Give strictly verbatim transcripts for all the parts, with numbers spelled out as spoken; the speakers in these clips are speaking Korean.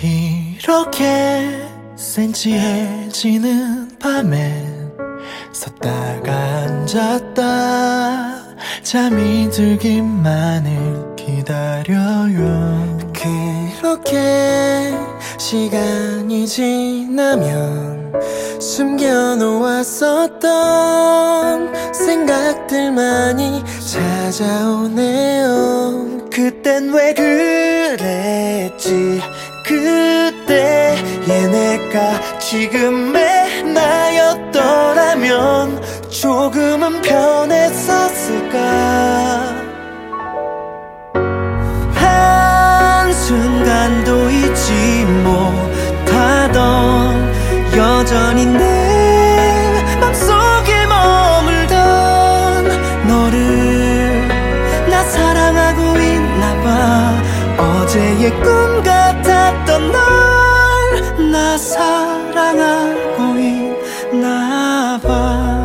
이렇게 센치해지는 밤엔 섰다가 앉았다 잠이 들기만을 기다려요. 그렇게 시간이 지나면 숨겨놓았었던 생각들만이 찾아오네요. 그땐 왜 그랬지 그때 얘네가 지금의 나였더라면 조금은 변했었을까. 한순간도 잊지 못하던 여전히 내 맘속에 머물던 너를 나 사랑하고 있나봐. 어제의 꿈 같았던 널 나 사랑하고 있나봐.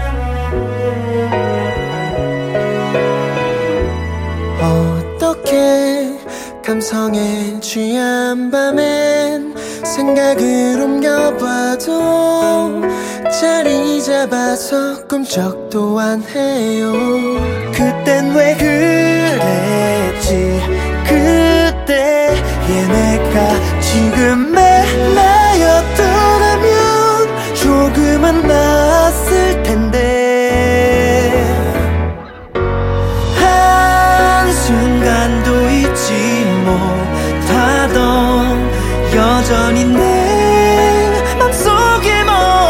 어떻게 감성에 취한 밤엔 생각을 옮겨봐도 자리 잡아서 꿈쩍도 안 해요. 그땐 왜 그랬지 그때 얘네가 지금의 나였더라면 조금은 나았을 텐데. 한순간도 잊지 못하던 여전히 내 맘속에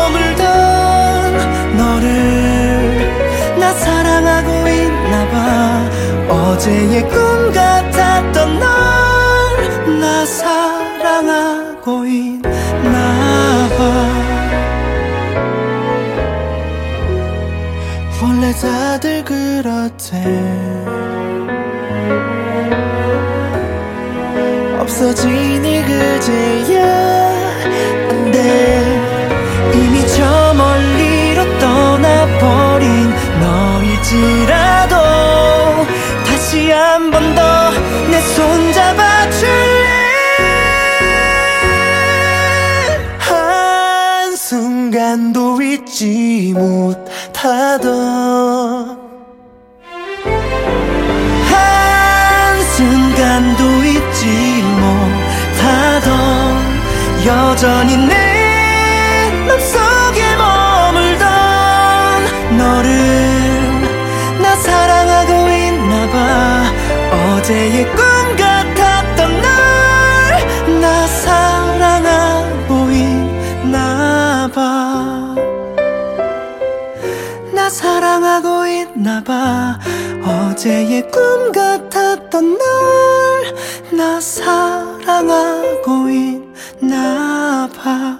머물던 너를 나 사랑하고 있나봐. 어제의 꿈 같았던 널 나 사랑하고 있나봐. 원래 다들 그렇대. 없어지니 그제야 안돼. 이미 저 멀리로 떠나버린 너일지라도 다시 한 번 더 내 손 잡아줄래. 한순간도 잊지 못하던 한순간도 잊지 못하던 여전히 내 맘속에 머물던 너를 나 사랑하고 있나봐. 어제의 꿈 같았던 널 나 사랑하고 있나봐. 나 사랑하고 있나봐. 어제의 꿈 같았던 널 나 사랑하고 있나봐.